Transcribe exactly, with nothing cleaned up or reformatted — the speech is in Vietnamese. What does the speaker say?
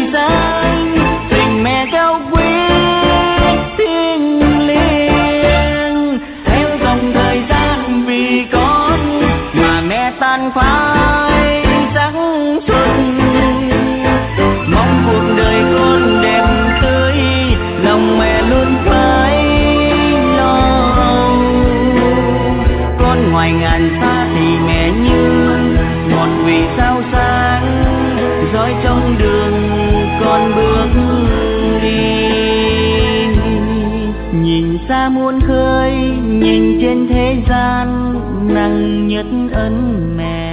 danh, tình mẹ cao quý thiêng liêng. Theo dòng thời gian vì con mà mẹ tan phai trắng xuân. Mong cuộc đời con đẹp tươi, lòng mẹ luôn phải lo âu. Con ngoài ngàn xa thì mẹ như một vì sao sáng dõi trong đường con bước đi. Nhìn xa muôn khơi, nhìn trên thế gian nặng nhất ân mẹ.